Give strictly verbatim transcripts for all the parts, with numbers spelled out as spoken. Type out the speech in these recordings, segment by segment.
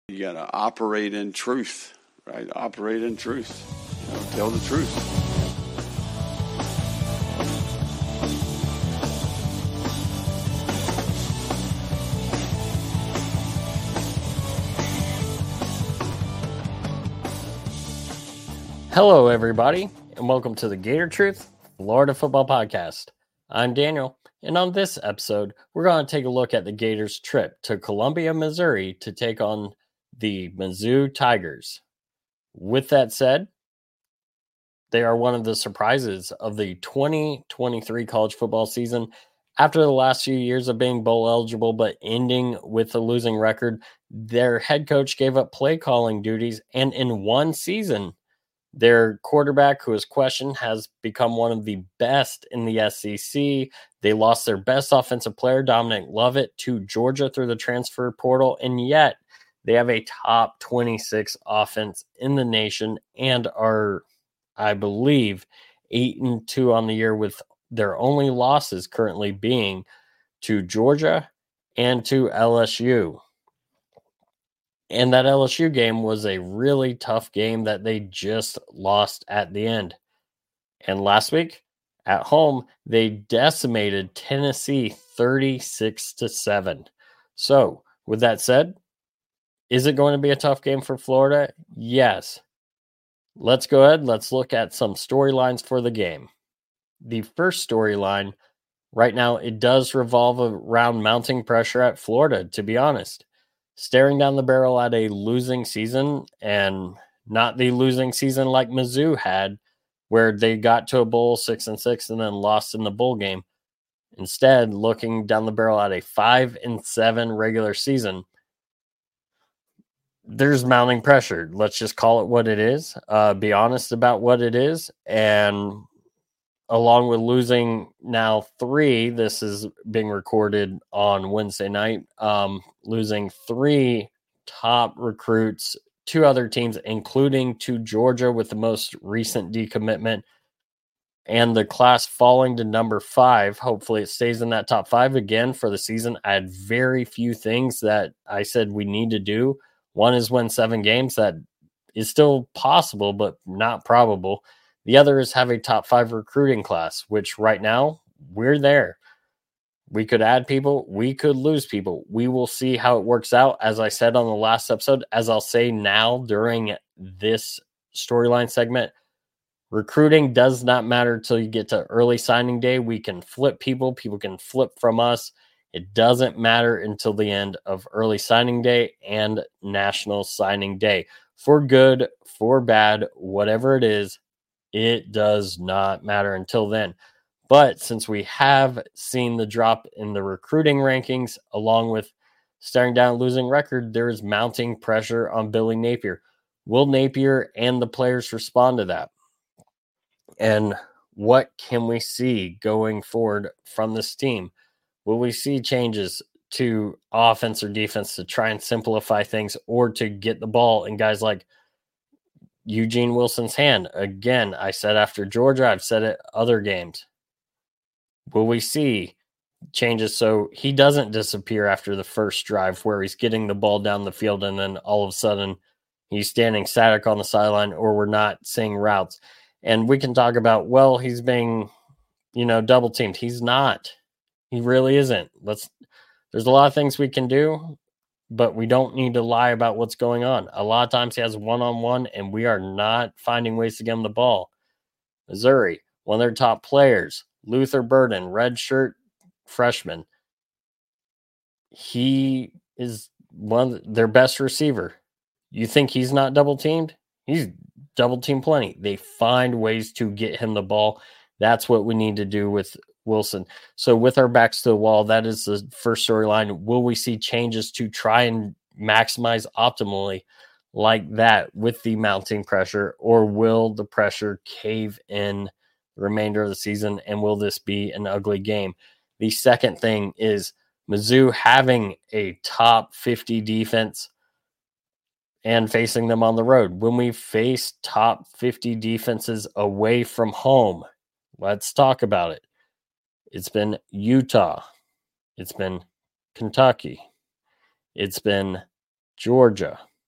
You got to operate in truth, right? Operate in truth. You know, tell the truth. Hello, everybody, and welcome to the Gator Truth Florida Football Podcast. I'm Daniel, and on this episode, we're going to take a look at the Gators' trip to Columbia, Missouri to take on the Mizzou Tigers. With that said, they are one of the surprises of the twenty twenty-three college football season. After the last few years of being bowl eligible but ending with a losing record, their head coach gave up play calling duties, and in one season, their quarterback, who is questioned, has become one of the best in the S E C. They lost their best offensive player, Dominic Lovett, to Georgia through the transfer portal, and yet they have a top twenty-six offense in the nation and are, I believe, eight and two on the year, with their only losses currently being to Georgia and to L S U. And that L S U game was a really tough game that they just lost at the end. And last week, at home, they decimated Tennessee thirty-six to seven. So, with that said, is it going to be a tough game for Florida? Yes. Let's go ahead. Let's look at some storylines for the game. The first storyline, right now, it does revolve around mounting pressure at Florida, to be honest. Staring down the barrel at a losing season, and not the losing season like Mizzou had, where they got to a bowl six and six and then lost in the bowl game. Instead, looking down the barrel at a five and seven regular season, there's mounting pressure. Let's just call it what it is. Uh, be honest about what it is. And along with losing now three, this is being recorded on Wednesday night, um, losing three top recruits, two other teams, including to Georgia with the most recent decommitment, and the class falling to number five. Hopefully it stays in that top five again for the season. I had very few things that I said we need to do. One is win seven games. That is still possible, but not probable. The other is have a top five recruiting class, which right now we're there. We could add people. We could lose people. We will see how it works out. As I said on the last episode, as I'll say now during this storyline segment, recruiting does not matter until you get to early signing day. We can flip people. People can flip from us. It doesn't matter until the end of early signing day and national signing day. For good, for bad, whatever it is, it does not matter until then. But since we have seen the drop in the recruiting rankings, along with staring down a losing record, there is mounting pressure on Billy Napier. Will Napier and the players respond to that? And what can we see going forward from this team? Will we see changes to offense or defense to try and simplify things, or to get the ball in guys like Eugene Wilson's hand? Again, I said after Georgia, I've said it other games. Will we see changes so he doesn't disappear after the first drive where he's getting the ball down the field and then all of a sudden he's standing static on the sideline, or we're not seeing routes? And we can talk about, well, he's being, you know, double teamed. He's not. He really isn't. Let's. There's a lot of things we can do, but we don't need to lie about what's going on. A lot of times he has one-on-one, and we are not finding ways to get him the ball. Missouri, one of their top players, Luther Burden, redshirt freshman. He is one of their best receiver. You think he's not double-teamed? He's double-teamed plenty. They find ways to get him the ball. That's what we need to do with Wilson. So with our backs to the wall, that is the first storyline. Will we see changes to try and maximize optimally like that with the mounting pressure, or will the pressure cave in the remainder of the season, and will this be an ugly game? The second thing is Mizzou having a top fifty defense and facing them on the road. When we face top fifty defenses away from home, let's talk about it. It's been Utah. It's been Kentucky. It's been Georgia.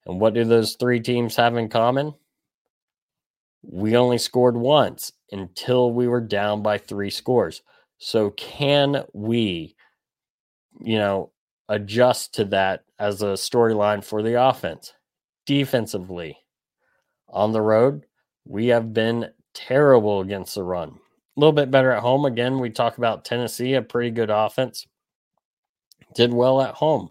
And what do those three teams have in common? We only scored once until we were down by three scores. So can we, you know, adjust to that as a storyline for the offense? Defensively, on the road, we have been terrible against the run. A little bit better at home. Again, we talk about Tennessee, a pretty good offense. Did well at home.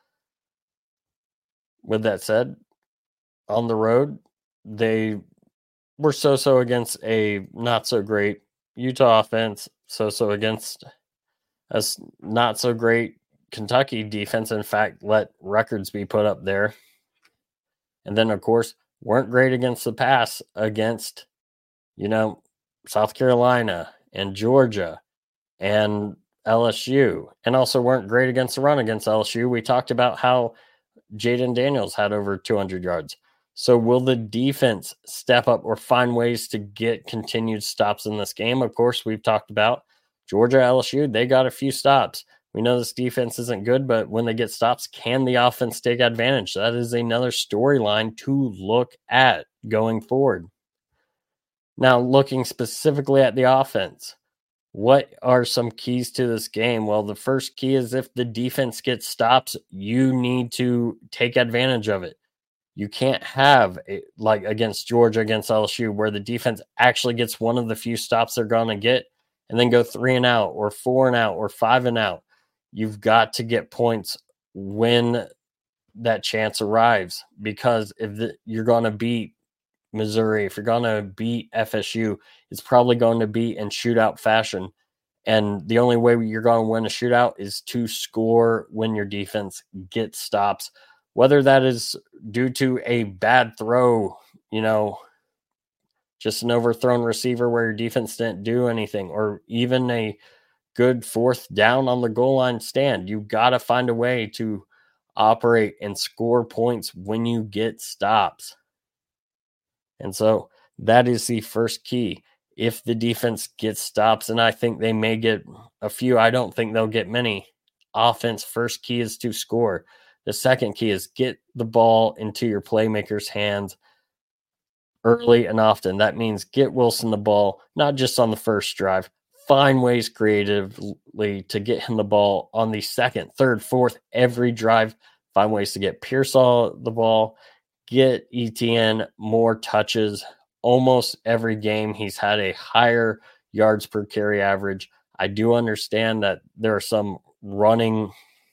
With that said, on the road, they were so-so against a not-so-great Utah offense, so-so against a not-so-great Kentucky defense. In fact, let records be put up there. And then, of course, weren't great against the pass against, you know, South Carolina and Georgia and L S U, and also weren't great against the run against L S U. We talked about how Jaden Daniels had over two hundred yards. So will the defense step up or find ways to get continued stops in this game? Of course, we've talked about Georgia, L S U. They got a few stops. We know this defense isn't good, but when they get stops, can the offense take advantage? That is another storyline to look at going forward. Now, looking specifically at the offense, what are some keys to this game? Well, the first key is if the defense gets stops, you need to take advantage of it. You can't have, a, like against Georgia, against L S U, where the defense actually gets one of the few stops they're going to get and then go three and out or four and out or five and out. You've got to get points when that chance arrives, because if the, you're going to beat Missouri, if you're going to beat F S U, it's probably going to be in shootout fashion. And the only way you're going to win a shootout is to score when your defense gets stops, whether that is due to a bad throw, you know, just an overthrown receiver where your defense didn't do anything, or even a good fourth down on the goal line stand. You got to find a way to operate and score points when you get stops. And so that is the first key. If the defense gets stops, and I think they may get a few, I don't think they'll get many. Offense, first key is to score. The second key is get the ball into your playmakers' hands early and often. That means get Wilson the ball, not just on the first drive. Find ways creatively to get him the ball on the second, third, fourth, every drive. Find ways to get Pearsall the ball. Get Etienne more touches. Almost every game he's had a higher yards per carry average. I do understand that there are some running,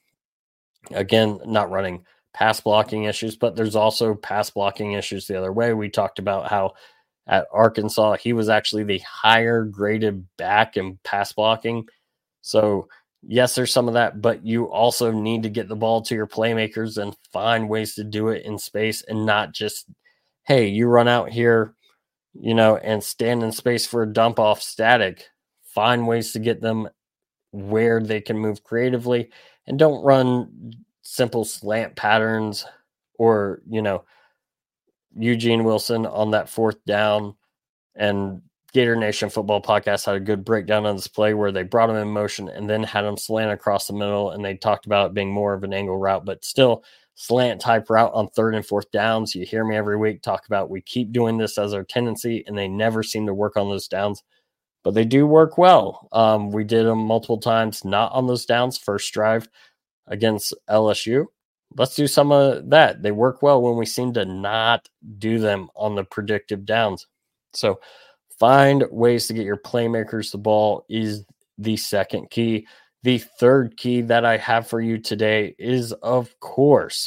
again, not running, pass blocking issues, but there's also pass blocking issues the other way. We talked about how at Arkansas, he was actually the higher graded back in pass blocking. So yes, there's some of that, but you also need to get the ball to your playmakers and find ways to do it in space, and not just, hey, you run out here, you know, and stand in space for a dump off static. Find ways to get them where they can move creatively, and don't run simple slant patterns, or, you know, Eugene Wilson on that fourth down. And Gator Nation Football Podcast had a good breakdown on this play where they brought him in motion and then had him slant across the middle, and they talked about it being more of an angle route, but still slant type route on third and fourth downs. You hear me every week talk about we keep doing this as our tendency, and they never seem to work on those downs, but they do work well. Um, we did them multiple times, not on those downs, first drive against L S U. Let's do some of that. They work well when we seem to not do them on the predictive downs. So find ways to get your playmakers the ball is the second key. The third key that I have for you today is, of course,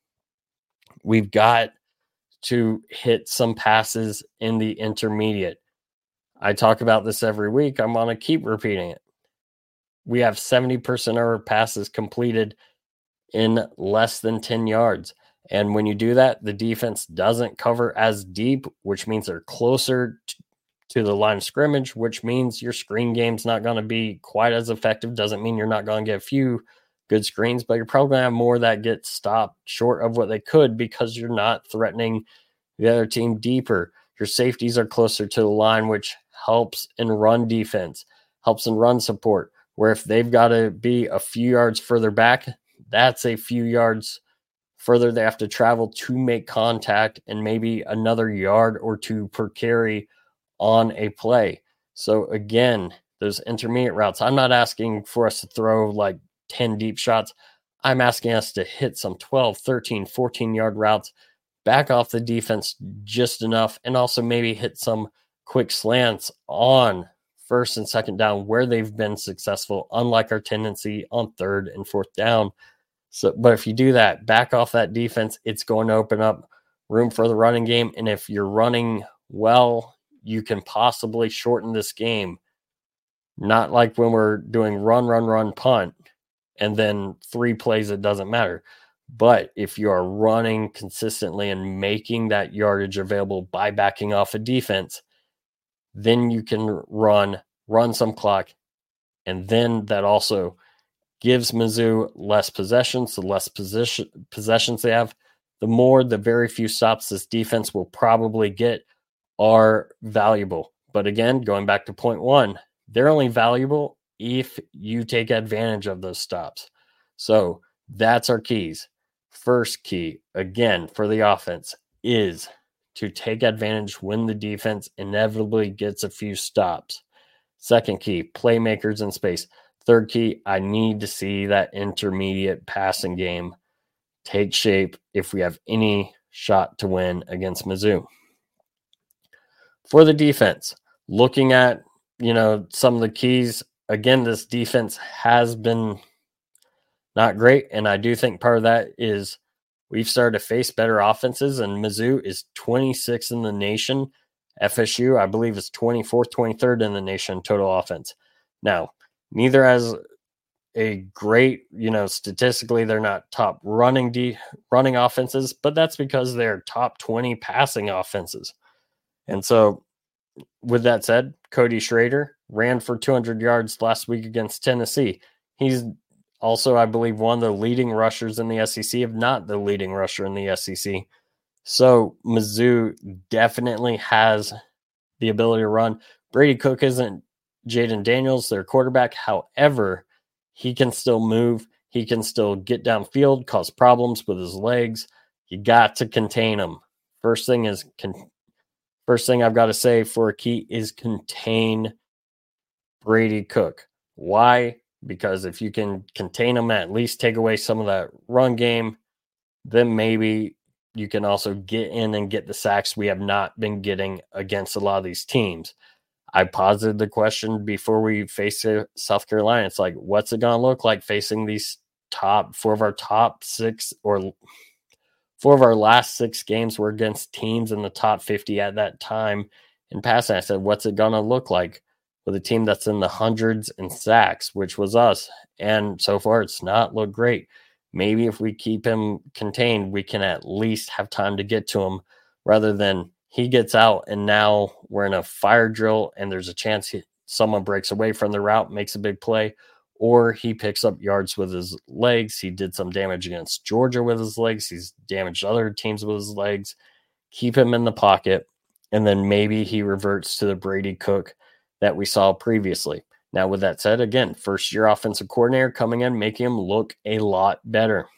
we've got to hit some passes in the intermediate. I talk about this every week. I'm going to keep repeating it. We have seventy percent of our passes completed in less than ten yards. And when you do that, the defense doesn't cover as deep, which means they're closer t- to the line of scrimmage, which means your screen game's not going to be quite as effective. Doesn't mean you're not going to get a few good screens, but you're probably going to have more that get stopped short of what they could, because you're not threatening the other team deeper. Your safeties are closer to the line, which helps in run defense, helps in run support, where if they've got to be a few yards further back, that's a few yards further they have to travel to make contact, and maybe another yard or two per carry on a play. So again, those intermediate routes, I'm not asking for us to throw like ten deep shots. I'm asking us to hit some twelve, thirteen, fourteen yard routes, back off the defense just enough, and also maybe hit some quick slants on first and second down where they've been successful, unlike our tendency on third and fourth down. So, but if you do that, back off that defense, it's going to open up room for the running game. And if you're running well, you can possibly shorten this game. Not like when we're doing run, run, run, punt, and then three plays, it doesn't matter. But if you are running consistently and making that yardage available by backing off a defense, then you can run, run some clock, and then that also gives Mizzou less possessions. The less position, possessions they have, the more the very few stops this defense will probably get are valuable. But again, going back to point one, they're only valuable if you take advantage of those stops. So that's our keys. First key, again, for the offense is to take advantage when the defense inevitably gets a few stops. Second key, playmakers in space. Third key, I need to see that intermediate passing game take shape if we have any shot to win against Mizzou. For the defense, looking at, you know, some of the keys, again, this defense has been not great, and I do think part of that is we've started to face better offenses, and Mizzou is twenty-sixth in the nation. F S U, I believe, is twenty-fourth, twenty-third in the nation total offense. Now, neither has a great, you know, statistically, they're not top running de- running offenses, but that's because they're top twenty passing offenses. And so, with that said, Cody Schrader ran for two hundred yards last week against Tennessee. He's also, I believe, one of the leading rushers in the S E C, if not the leading rusher in the S E C. So Mizzou definitely has the ability to run. Brady Cook isn't Jaden Daniels, their quarterback. However, he can still move. He can still get downfield, cause problems with his legs. You got to contain him. First thing is, con- first thing I've got to say for a key is contain Brady Cook. Why? Because if you can contain him, at least take away some of that run game, then maybe you can also get in and get the sacks we have not been getting against a lot of these teams. I posited the question before we face South Carolina. It's like, what's it going to look like facing these top four of our top six or four of our last six games were against teams in the top fifty at that time in passing? I said, what's it going to look like with a team that's in the hundreds in sacks, which was us? And so far, it's not looked great. Maybe if we keep him contained, we can at least have time to get to him rather than he gets out and now we're in a fire drill and there's a chance he, someone breaks away from the route, makes a big play, or he picks up yards with his legs. He did some damage against Georgia with his legs. He's damaged other teams with his legs. Keep him in the pocket, and then maybe he reverts to the Brady Cook that we saw previously. Now, with that said, again, first-year offensive coordinator coming in, making him look a lot better.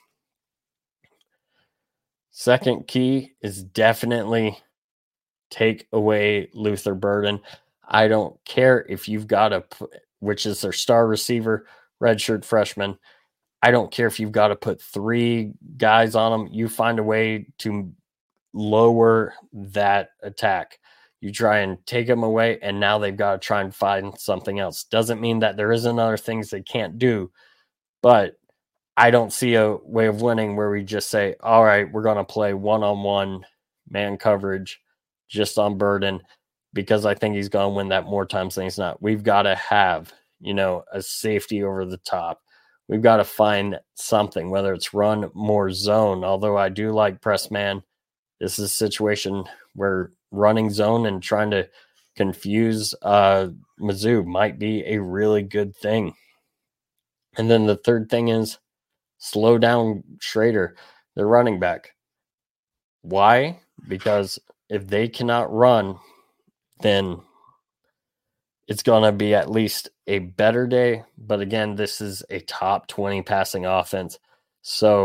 Second key is definitely take away Luther Burden. I don't care if you've got a, which is their star receiver, redshirt freshman. I don't care if you've got to put three guys on them. You find a way to lower that attack. You try and take them away, and now they've got to try and find something else. Doesn't mean that there isn't other things they can't do, but I don't see a way of winning where we just say, all right, we're going to play one-on-one man coverage just on Burden, because I think he's going to win that more times than he's not. We've got to have, you know, a safety over the top. We've got to find something, whether it's run more zone, although I do like press man. This is a situation where running zone and trying to confuse uh, Mizzou might be a really good thing. And then the third thing is slow down Schrader, the running back. Why? Because if they cannot run, then it's going to be at least a better day. But again, this is a top twenty passing offense. So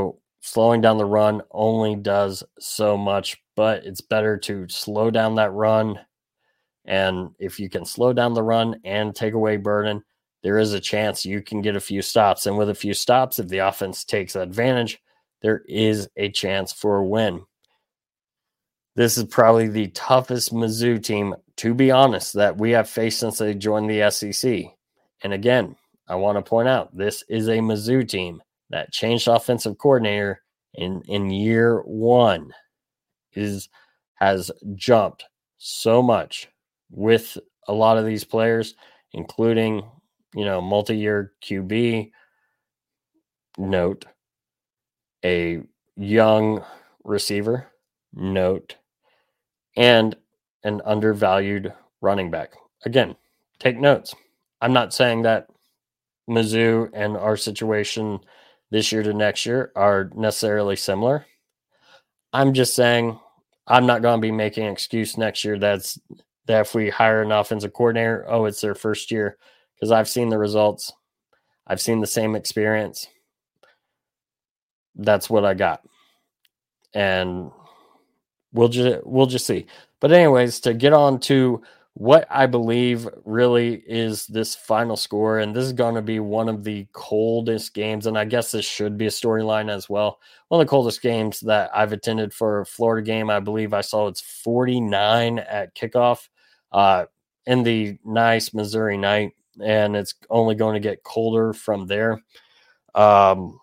slowing down the run only does so much, but it's better to slow down that run. And if you can slow down the run and take away Burden, there is a chance you can get a few stops. And with a few stops, if the offense takes advantage, there is a chance for a win. This is probably the toughest Mizzou team, to be honest, that we have faced since they joined the S E C. And again, I want to point out, this is a Mizzou team that changed offensive coordinator in, in year one, is has jumped so much with a lot of these players, including, you know, multi-year Q B, note, a young receiver, note, and an undervalued running back. Again, take notes. I'm not saying that Mizzou and our situation this year to next year are necessarily similar. I'm just saying I'm not going to be making an excuse next year that's that if we hire an offensive coordinator, oh, it's their first year, because I've seen the results. I've seen the same experience. That's what I got. And we'll just we'll just see. But anyways, to get on to what I believe really is this final score, and this is going to be one of the coldest games, and I guess this should be a storyline as well. One of the coldest games that I've attended for a Florida game. I believe I saw it's forty-nine at kickoff uh, in the nice Missouri night, and it's only going to get colder from there. Um,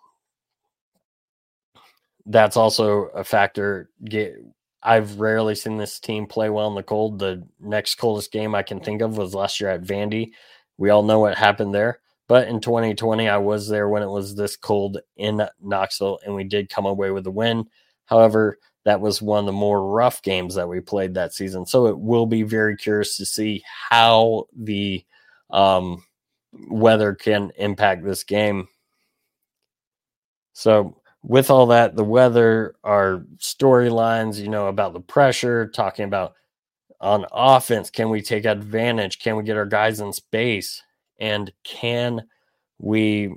that's also a factor. Get I've rarely seen this team play well in the cold. The next coldest game I can think of was last year at Vandy. We all know what happened there. But in twenty twenty, I was there when it was this cold in Knoxville, and we did come away with a win. However, that was one of the more rough games that we played that season. So it will be very curious to see how the um, weather can impact this game. So with all that, the weather, our storylines, you know, about the pressure, talking about on offense, can we take advantage? Can we get our guys in space? And can we,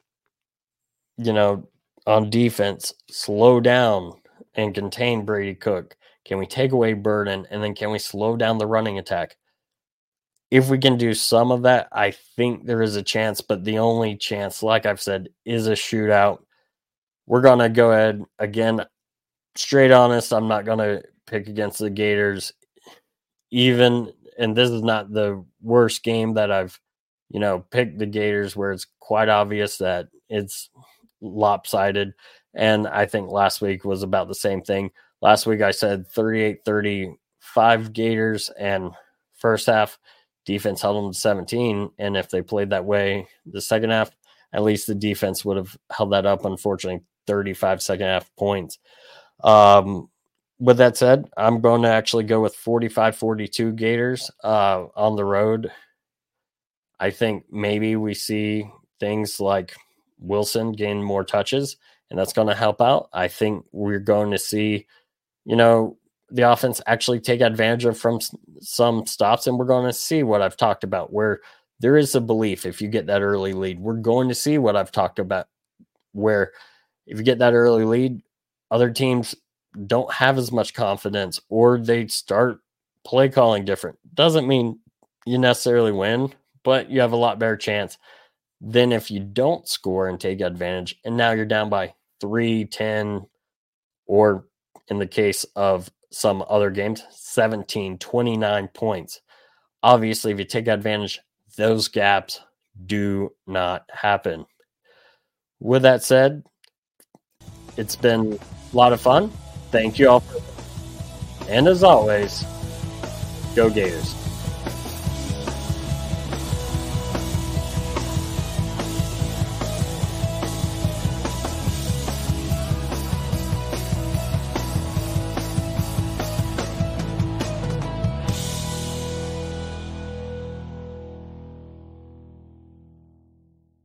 you know, on defense, slow down and contain Brady Cook? Can we take away Burden? And then can we slow down the running attack? If we can do some of that, I think there is a chance. But the only chance, like I've said, is a shootout. We're going to go ahead, again, straight honest, I'm not going to pick against the Gators. Even, and this is not the worst game that I've, you know, picked the Gators where it's quite obvious that it's lopsided. And I think last week was about the same thing. Last week I said thirty-eight thirty-five Gators, and first half defense held them to seventeen. And if they played that way the second half, at least the defense would have held that up. Unfortunately, thirty-five second half points. Um, with that said, I'm going to actually go with forty-five forty-two Gators uh, on the road. I think maybe we see things like Wilson gain more touches, and that's going to help out. I think we're going to see, you know, the offense actually take advantage of from some stops, and we're going to see what I've talked about, where there is a belief if you get that early lead. We're going to see what I've talked about, where if you get that early lead, other teams don't have as much confidence, or they start play calling different. Doesn't mean you necessarily win, but you have a lot better chance than if you don't score and take advantage. And now you're down by three, ten, or in the case of some other games, seventeen, twenty-nine points. Obviously, if you take advantage, those gaps do not happen. With that said, it's been a lot of fun. Thank you all. For, and as always, go Gators.